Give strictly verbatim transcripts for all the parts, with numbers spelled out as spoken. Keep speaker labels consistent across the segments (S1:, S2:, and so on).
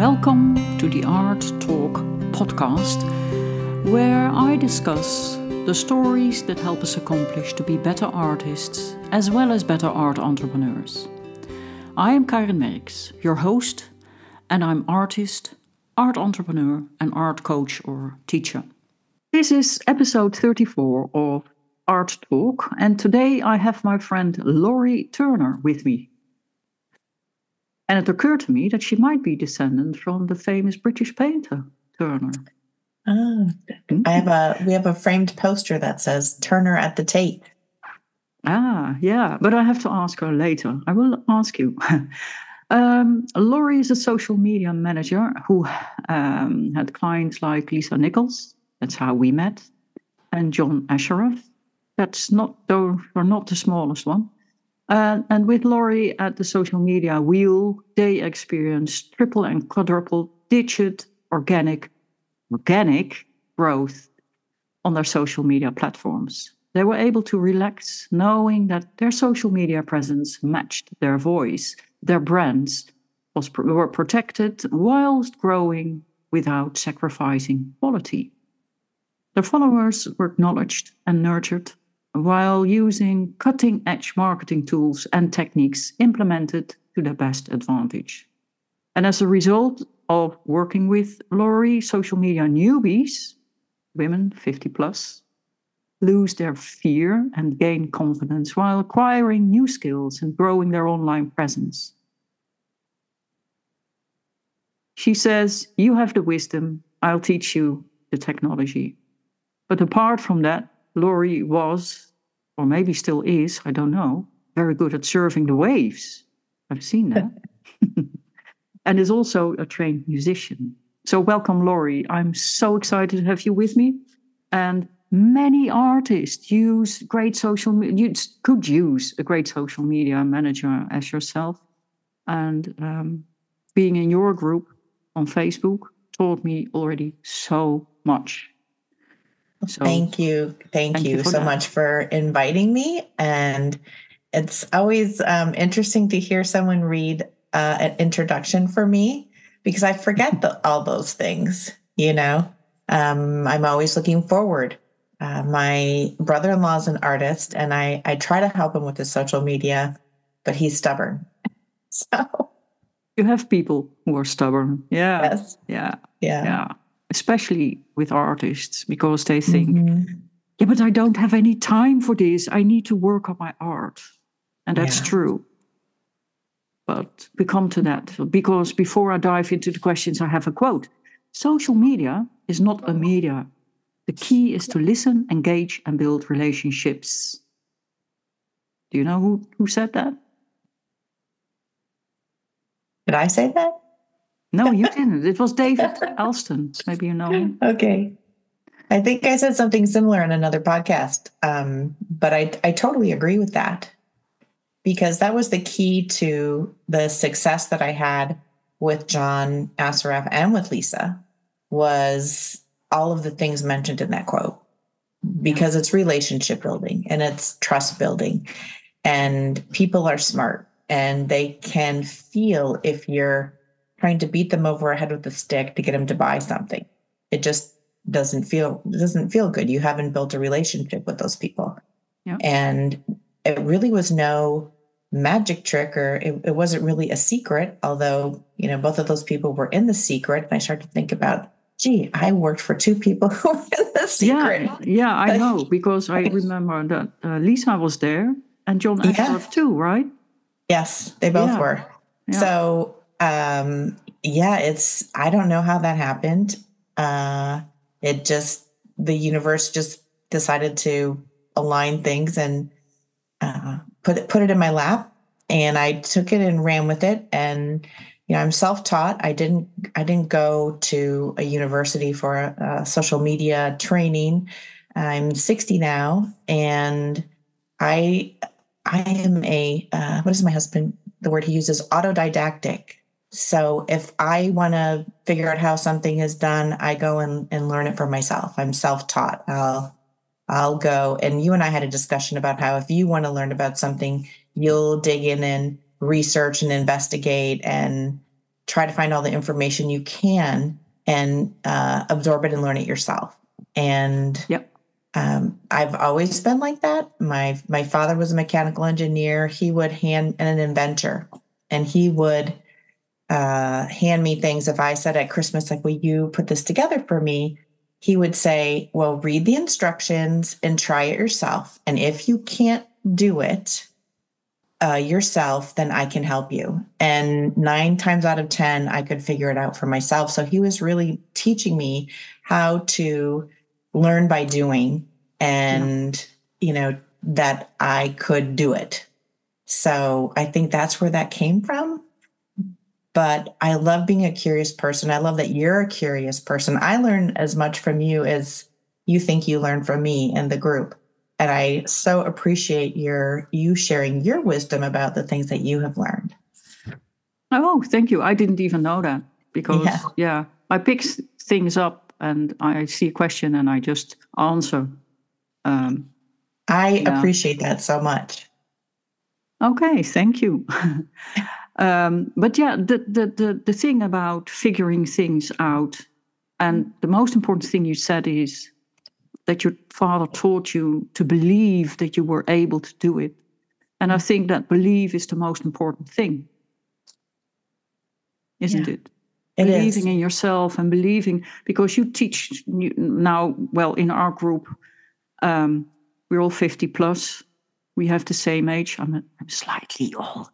S1: Welcome to the Art Talk podcast, where I discuss the stories that help us accomplish to be better artists as well as better art entrepreneurs. I am Karin Merks, your host, and I'm artist, art entrepreneur, and art coach or teacher. This is episode thirty-four of Art Talk, and today I have my friend Laurie Turner with me. And it occurred to me that she might be descendant from the famous British painter Turner.
S2: Oh, I have a we have a framed poster that says Turner at the Tate.
S1: Ah, yeah, but I have to ask her later. I will ask you. um, Laurie is a social media manager who um, had clients like Lisa Nichols. That's how we met, and John Asheroff. That's not those are not the smallest one. Uh, and with Laurie at the social media wheel, they experienced triple and quadruple digit organic, organic growth on their social media platforms. They were able to relax knowing that their social media presence matched their voice, their brands was, were protected whilst growing without sacrificing quality. Their followers were acknowledged and nurtured while using cutting-edge marketing tools and techniques implemented to their best advantage. And as a result of working with Laurie, social media newbies, women fifty plus, lose their fear and gain confidence while acquiring new skills and growing their online presence. She says, "You have the wisdom, I'll teach you the technology." But apart from that, Laurie was, or maybe still is, I don't know, very good at surfing the waves. I've seen that. And is also a trained musician. So welcome, Laurie. I'm so excited to have you with me. And many artists use great social media, you could use a great social media manager as yourself. And um, being in your group on Facebook taught me already so much.
S2: So, thank you. Thank, thank you, you so that. much for inviting me. And it's always um, interesting to hear someone read uh, an introduction for me, because I forget the, all those things, you know. Um, I'm always looking forward. Uh, my brother-in-law is an artist, and I, I try to help him with his social media, but he's stubborn. So
S1: you have people who are stubborn. Yeah.
S2: Yes.
S1: Yeah.
S2: Yeah.
S1: Yeah. Especially with artists, because they think,
S2: mm-hmm.
S1: yeah, but I don't have any time for this. I need to work on my art. And that's
S2: yeah.
S1: true. But we come to that, because before I dive into the questions, I have a quote. Social media is not a media. The key is to listen, engage, and build relationships. Do you know who, who said that?
S2: Did I say that?
S1: No, you didn't. It was David Alston. Maybe you know him.
S2: Okay. I think I said something similar in another podcast, um, but I, I totally agree with that, because that was the key to the success that I had with John Asheroff and with Lisa, was all of the things mentioned in that quote, because yeah. it's relationship building and it's trust building, and people are smart and they can feel if you're trying to beat them over the head with a stick to get them to buy something. It just doesn't feel it doesn't feel good. You haven't built a relationship with those people.
S1: Yeah.
S2: And it really was no magic trick, or it, it wasn't really a secret, although, you know, both of those people were in the secret. And I started to think about, gee, I worked for two people who were in the secret.
S1: Yeah, yeah, I know, because I remember that uh, Lisa was there and John Asheroff yeah. too, right?
S2: Yes, they both
S1: yeah.
S2: were.
S1: Yeah.
S2: So, um, yeah, it's, I don't know how that happened. Uh, it just, the universe just decided to align things and uh, put it, put it in my lap, and I took it and ran with it. And, you know, I'm self-taught. I didn't, I didn't go to a university for a, a social media training. I'm sixty now, and I, I am a, uh, what is my husband, the word he uses, autodidactic. So if I want to figure out how something is done, I go and, and learn it for myself. I'm self-taught. I'll, I'll go. And you and I had a discussion about how if you want to learn about something, you'll dig in and research and investigate and try to find all the information you can and uh, absorb it and learn it yourself. And
S1: Yep.
S2: um, I've always been like that. My my father was a mechanical engineer. He would hand and an inventor, and he would uh, hand me things. If I said at Christmas, like, "Will you put this together for me?" He would say, "Well, read the instructions and try it yourself. And if you can't do it uh, yourself, then I can help you." And nine times out of ten, I could figure it out for myself. So he was really teaching me how to learn by doing, and, yeah. you know, that I could do it. So I think that's where that came from. But I love being a curious person. I love that you're a curious person. I learn as much from you as you think you learn from me and the group. And I so appreciate your you sharing your wisdom about the things that you have learned.
S1: Oh, thank you. I didn't even know that because, yeah, yeah I pick things up and I see a question and I just answer. Um,
S2: I
S1: yeah.
S2: appreciate that so much.
S1: Okay, thank you. Um, but yeah, the, the, the, the thing about figuring things out, and the most important thing you said is that your father taught you to believe that you were able to do it. And I think that belief is the most important thing, isn't
S2: yeah,
S1: it?
S2: It
S1: believing
S2: is.
S1: in yourself and believing, because you teach now, well, in our group, um, we're all fifty plus. We have the same age. I'm, a, I'm slightly older.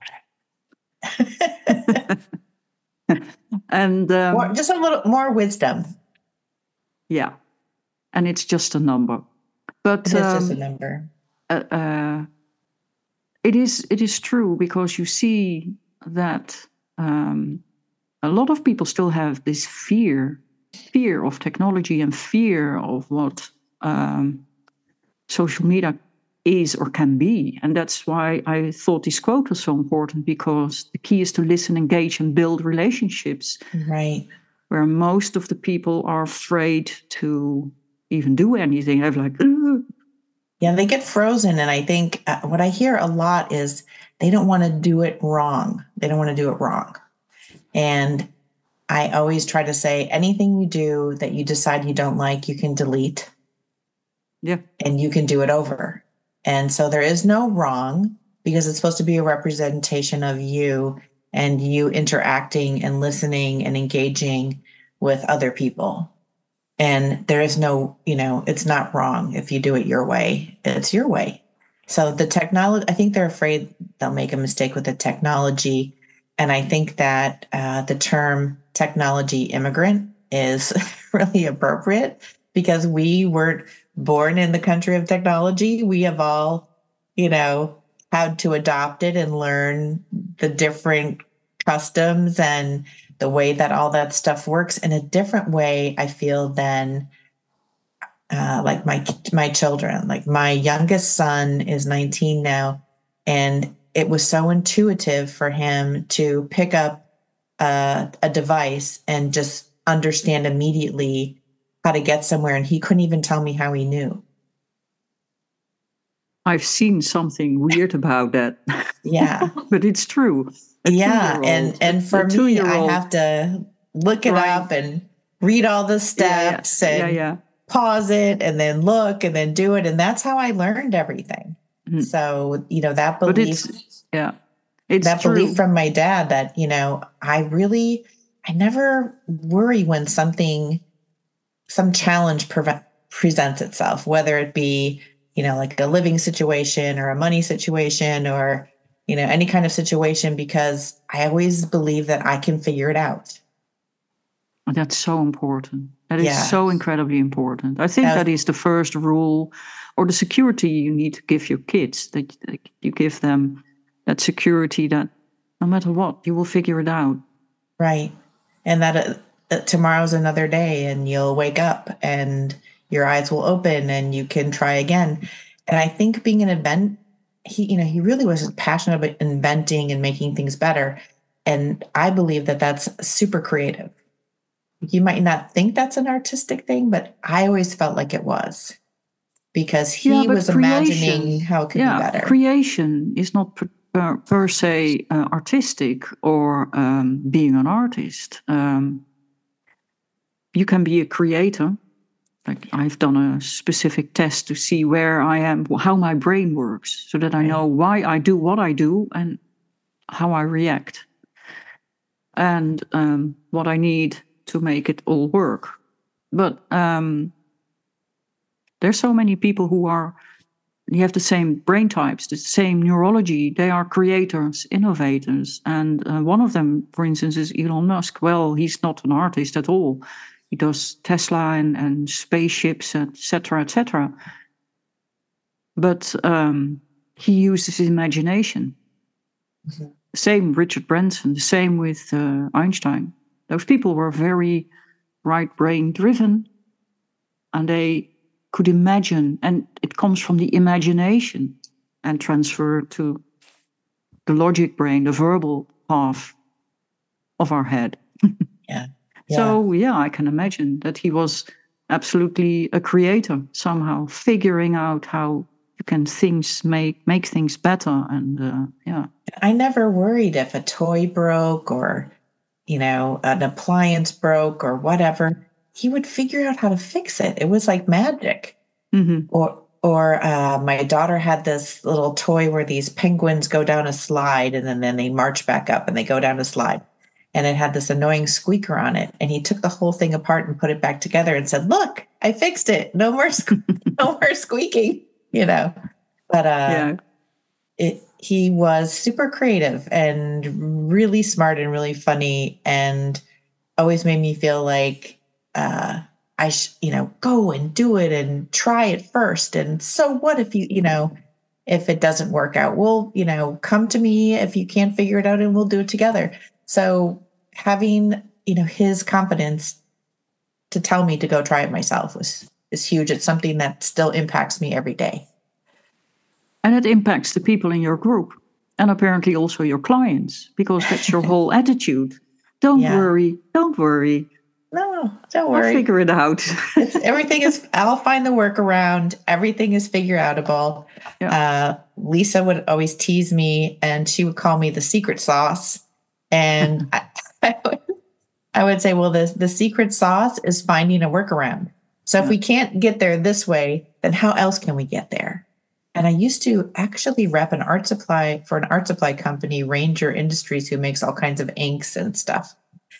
S1: and um,
S2: more, just a little more wisdom.
S1: Yeah, and it's just a number. But
S2: it is
S1: um,
S2: just a number.
S1: Uh, uh, it is. It is true, because you see that um, a lot of people still have this fear, fear of technology and fear of what um, social media is or can be. And that's why I thought this quote was so important, because the key is to listen, engage, and build relationships.
S2: Right.
S1: Where most of the people are afraid to even do anything. They're like, ugh.
S2: Yeah, they get frozen. And I think uh, what I hear a lot is they don't want to do it wrong. They don't want to do it wrong. And I always try to say, anything you do that you decide you don't like, you can delete.
S1: Yeah.
S2: And you can do it over. And so there is no wrong, because it's supposed to be a representation of you and you interacting and listening and engaging with other people. And there is no, you know, it's not wrong if you do it your way. It's your way. So the technology, I think they're afraid they'll make a mistake with the technology. And I think that uh, the term technology immigrant is really appropriate, because we weren't born in the country of technology. We have all, you know, had to adopt it and learn the different customs and the way that all that stuff works in a different way, I feel, than uh, like my my children. Like my youngest son is nineteen now, and it was so intuitive for him to pick up uh, a device and just understand immediately how to get somewhere, and he couldn't even tell me how he knew.
S1: I've seen something weird about that.
S2: Yeah.
S1: But it's true. A
S2: yeah. And and for me, I have to look it
S1: right.
S2: up and read all the steps
S1: yeah, yeah.
S2: and
S1: yeah, yeah.
S2: pause it and then look and then do it. And that's how I learned everything. Mm-hmm. So, you know, that belief,
S1: but it's, yeah, it's
S2: that
S1: true.
S2: belief from my dad that, you know, I really, I never worry when something, some challenge pre- presents itself, whether it be, you know, like a living situation or a money situation or, you know, any kind of situation, because I always believe that I can figure it out.
S1: That's so important. That
S2: yeah.
S1: is so incredibly important. I think that, was, that is the first rule, or the security you need to give your kids, that, that you give them that security that no matter what, you will figure it out.
S2: Right. And that uh, uh, tomorrow's another day, and you'll wake up and your eyes will open and you can try again. And I think being an event, he, you know, he really was passionate about inventing and making things better. And I believe that that's super creative. You might not think that's an artistic thing, but I always felt like it was, because he
S1: yeah,
S2: was
S1: creation,
S2: imagining how it could
S1: yeah,
S2: be better.
S1: Creation is not per, per se uh, artistic or um, being an artist. Um, you can be a creator. Like I've done a specific test to see where I am, how my brain works, so that I know why I do what I do and how I react, and um, what I need to make it all work. But um, there's so many people who are, you have the same brain types, the same neurology. They are creators, innovators. And uh, one of them, for instance, is Elon Musk. Well, he's not an artist at all. He does Tesla and, and spaceships, et cetera, et cetera. But um, he uses his imagination. Mm-hmm. Same Richard Branson, the same with uh, Einstein. Those people were very right brain driven, and they could imagine, and it comes from the imagination and transfer to the logic brain, the verbal half of our head.
S2: Yeah. Yeah.
S1: So, yeah, I can imagine that he was absolutely a creator, somehow figuring out how you can things make make things better. And uh, yeah.
S2: I never worried if a toy broke or, you know, an appliance broke or whatever. He would figure out how to fix it. It was like magic.
S1: Mm-hmm.
S2: Or or uh, my daughter had this little toy where these penguins go down a slide and then, then they march back up and they go down a slide. And it had this annoying squeaker on it. And he took the whole thing apart and put it back together and said, look, I fixed it. No more, no more squeaking, you know. But uh, yeah. it, he was super creative and really smart and really funny and always made me feel like uh, I, sh- you know, go and do it and try it first. And so what if you, you know, if it doesn't work out, well, you know, come to me if you can't figure it out and we'll do it together. So having, you know, his confidence to tell me to go try it myself was is huge. It's something that still impacts me every day.
S1: And it impacts the people in your group and apparently also your clients, because that's your whole attitude. Don't yeah. worry. Don't worry.
S2: No, don't worry.
S1: I'll figure it out.
S2: it's, everything is, I'll find the workaround. Everything is figure outable. Yeah. Uh, Lisa would always tease me and she would call me the secret sauce. And I, I, would, I would say, well, the, the secret sauce is finding a workaround. So yeah. if we can't get there this way, then how else can we get there? And I used to actually rep an art supply for an art supply company, Ranger Industries, who makes all kinds of inks and stuff.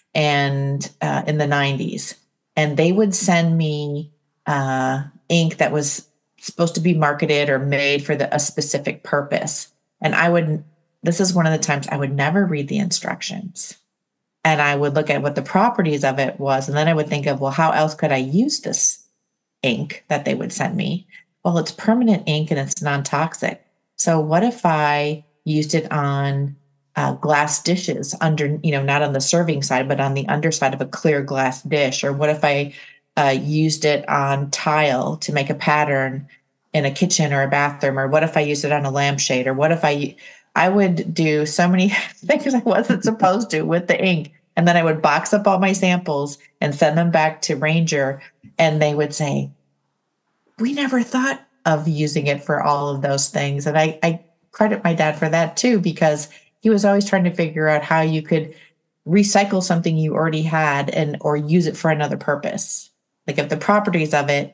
S2: And uh, in the nineties, and they would send me uh, ink that was supposed to be marketed or made for the, a specific purpose. And I would, this is one of the times I would never read the instructions. And I would look at what the properties of it was. And then I would think of, well, how else could I use this ink that they would send me? Well, it's permanent ink and it's non-toxic. So what if I used it on Uh, glass dishes under, you know, not on the serving side, but on the underside of a clear glass dish? Or what if I uh, used it on tile to make a pattern in a kitchen or a bathroom? Or what if I used it on a lampshade? Or what if I, I would do so many things I wasn't supposed to with the ink. And then I would box up all my samples and send them back to Ranger. And they would say, we never thought of using it for all of those things. And I, I credit my dad for that too, because he was always trying to figure out how you could recycle something you already had and or use it for another purpose. Like if the properties of it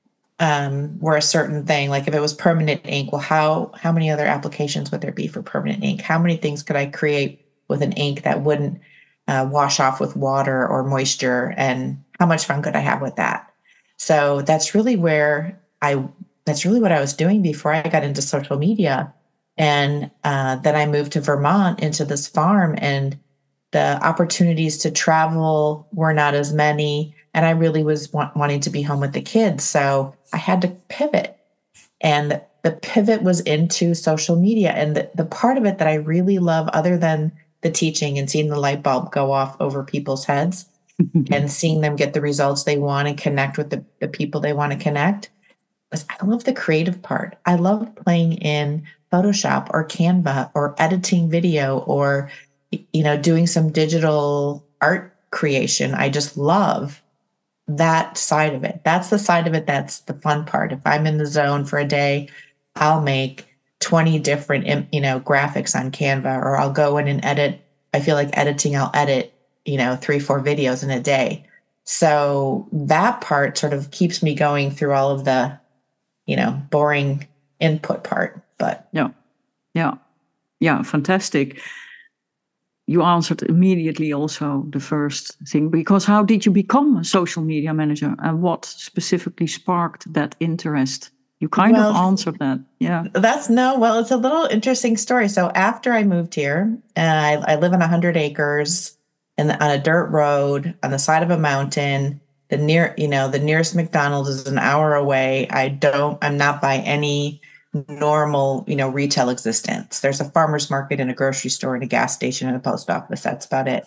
S2: um, were a certain thing, like if it was permanent ink, well, how how many other applications would there be for permanent ink? How many things could I create with an ink that wouldn't uh, wash off with water or moisture? And how much fun could I have with that? So that's really where I, that's really what I was doing before I got into social media. And uh, then I moved to Vermont into this farm, and the opportunities to travel were not as many. And I really was want, wanting to be home with the kids. So I had to pivot. And the pivot was into social media. And the, the part of it that I really love, other than the teaching and seeing the light bulb go off over people's heads and seeing them get the results they want and connect with the, the people they want to connect, was I love the creative part. I love playing in Photoshop or Canva or editing video or, you know, doing some digital art creation. I just love that side of it. That's the side of it that's the fun part. If I'm in the zone for a day, I'll make twenty different, you know, graphics on Canva, or I'll go in and edit. I feel like editing, I'll edit, you know, three, four videos in a day. So that part sort of keeps me going through all of the, you know, boring input part. But
S1: yeah, yeah, yeah, fantastic. You answered immediately also the first thing, because how did you become a social media manager, and what specifically sparked that interest? You kind well, of answered that. Yeah.
S2: That's no, well, it's a little interesting story. So after I moved here, and I, I live on one hundred acres and on a dirt road on the side of a mountain. The near, you know, the nearest McDonald's is an hour away. I don't, I'm not by any normal, you know, retail existence. There's a farmer's market and a grocery store and a gas station and a post office. That's about it.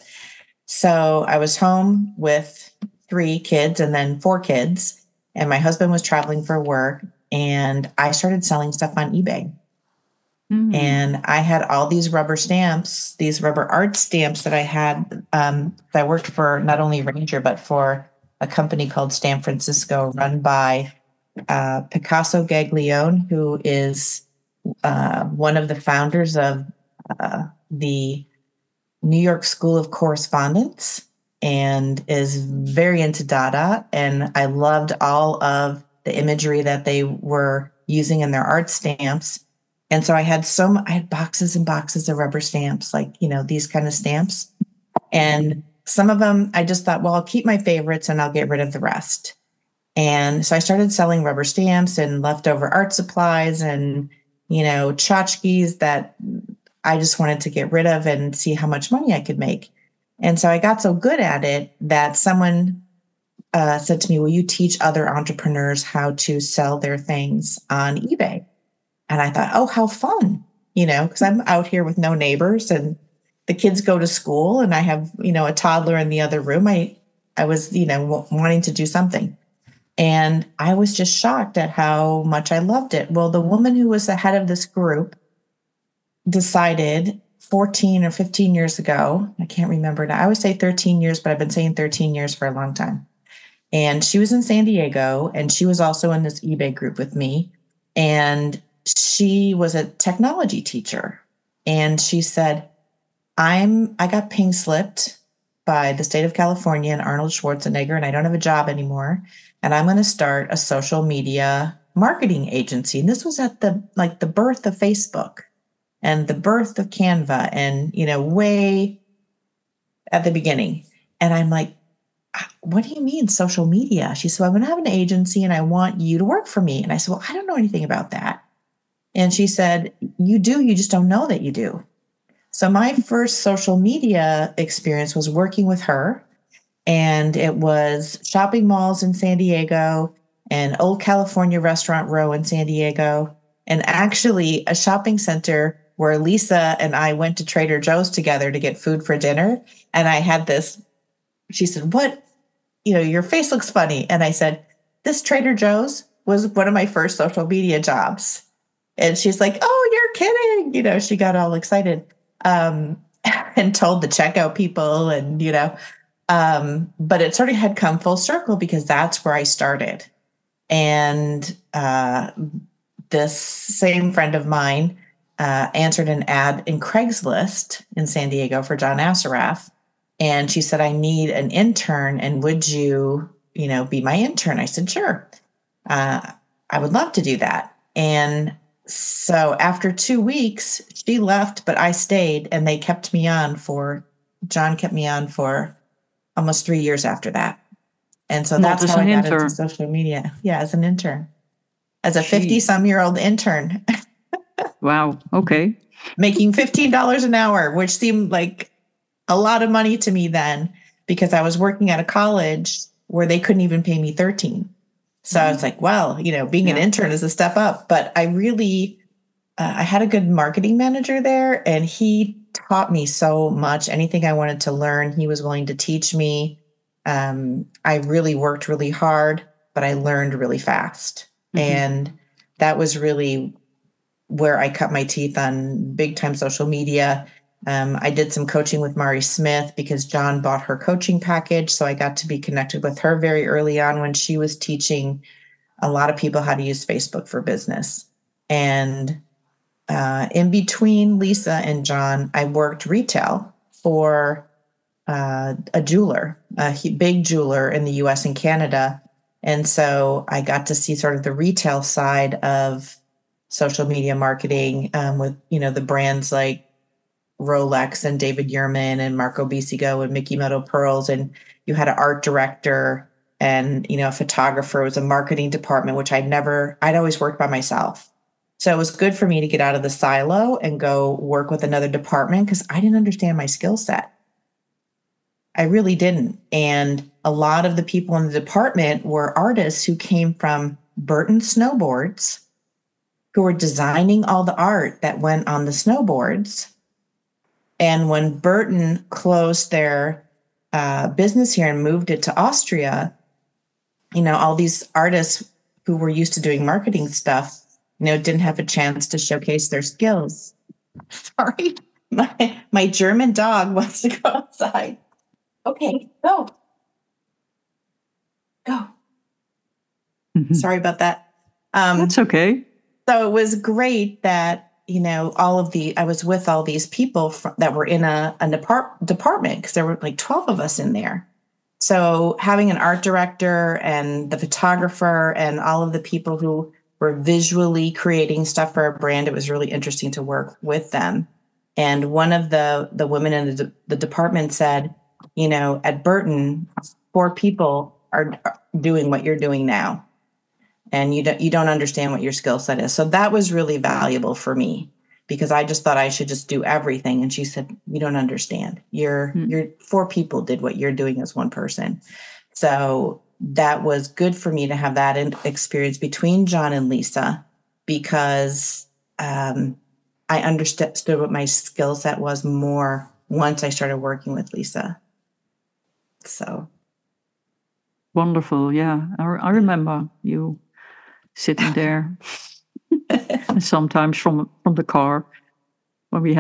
S2: So I was home with three kids and then four kids, and my husband was traveling for work, and I started selling stuff on eBay. Mm. And I had all these rubber stamps, these rubber art stamps that I had. Um, I worked for not only Ranger, but for a company called Stamp Francisco, run by uh, Picasso Gaglione, who is uh, one of the founders of uh, the New York School of Correspondence, and is very into Dada. And I loved all of the imagery that they were using in their art stamps. And so I had so I had boxes and boxes of rubber stamps, like, you know, these kind of stamps. And some of them, I just thought, well, I'll keep my favorites and I'll get rid of the rest. And so I started selling rubber stamps and leftover art supplies and, you know, tchotchkes that I just wanted to get rid of and see how much money I could make. And so I got so good at it that someone uh, said to me, will you teach other entrepreneurs how to sell their things on eBay? And I thought, oh, how fun, you know, because I'm out here with no neighbors and the kids go to school and I have, you know, a toddler in the other room. I, I was, you know, w- wanting to do something. And I was just shocked at how much I loved it. Well, the woman who was the head of this group decided fourteen or fifteen years ago, I can't remember now. I always say thirteen years, but I've been saying thirteen years for a long time. And she was in San Diego, and she was also in this eBay group with me. And she was a technology teacher. And she said, I'm, I got pink slipped by the state of California and Arnold Schwarzenegger, and I don't have a job anymore. And I'm going to start a social media marketing agency. And this was at the, like the birth of Facebook and the birth of Canva, and, you know, way at the beginning. And I'm like, what do you mean social media? She said, well, I'm going to have an agency and I want you to work for me. And I said, well, I don't know anything about that. And she said, you do, you just don't know that you do. So my first social media experience was working with her, and it was shopping malls in San Diego and Old California Restaurant Row in San Diego, and actually a shopping center where Lisa and I went to Trader Joe's together to get food for dinner. And I had this, she said, what, you know, your face looks funny. And I said, this Trader Joe's was one of my first social media jobs. And she's like, oh, you're kidding. You know, she got all excited um, and told the checkout people and, you know, um, but it sort of had come full circle because that's where I started. And uh, this same friend of mine uh, answered an ad in Craigslist in San Diego for John Assaraf. And she said, I need an intern. And would you, you know, be my intern? I said, sure. Uh, I would love to do that. And so after two weeks, she left, but I stayed, and they kept me on for, John kept me on for almost three years after that. And so that's how I got into social media. Yeah, as an intern, as a fifty-some-year-old intern.
S1: Wow. Okay.
S2: Making fifteen dollars an hour, which seemed like a lot of money to me then, because I was working at a college where they couldn't even pay me thirteen. So I was like, well, you know, being yeah. an intern is a step up. But I really, uh, I had a good marketing manager there, and he taught me so much. Anything I wanted to learn, he was willing to teach me. Um, I really worked really hard, but I learned really fast. Mm-hmm. And that was really where I cut my teeth on big time social media. Um, I did some coaching with Mari Smith because John bought her coaching package. So I got to be connected with her very early on when she was teaching a lot of people how to use Facebook for business. And uh, in between Lisa and John, I worked retail for uh, a jeweler, a big jeweler in the U S and Canada. And so I got to see sort of the retail side of social media marketing um, with, you know, the brands like Rolex and David Yurman and Marco Bisigo and Mickey Meadow Pearls. And you had an art director and, you know, a photographer. It was a marketing department, which I'd never, I'd always worked by myself. So it was good for me to get out of the silo and go work with another department because I didn't understand my skill set. I really didn't. And a lot of the people in the department were artists who came from Burton Snowboards, who were designing all the art that went on the snowboards. And when Burton closed their uh, business here and moved it to Austria, you know, all these artists who were used to doing marketing stuff, you know, didn't have a chance to showcase their skills. Sorry, my, my German dog wants to go outside. Okay, go. Go. Mm-hmm. Sorry about that.
S1: Um, That's okay.
S2: So it was great that, you know, all of the, I was with all these people from, that were in a, a depart, department because there were like twelve of us in there. So having an art director and the photographer and all of the people who were visually creating stuff for a brand, it was really interesting to work with them. And one of the, the women in the, the department said, you know, at Burton, four people are doing what you're doing now. And you don't, you don't understand what your skill set is. So that was really valuable for me because I just thought I should just do everything. And she said, you don't understand. You're, mm. you're four people did what you're doing as one person. So that was good for me to have that experience between John and Lisa because um, I understood what my skill set was more once I started working with Lisa. So.
S1: Wonderful. Yeah. I, I remember you sitting there sometimes from, from the car when we had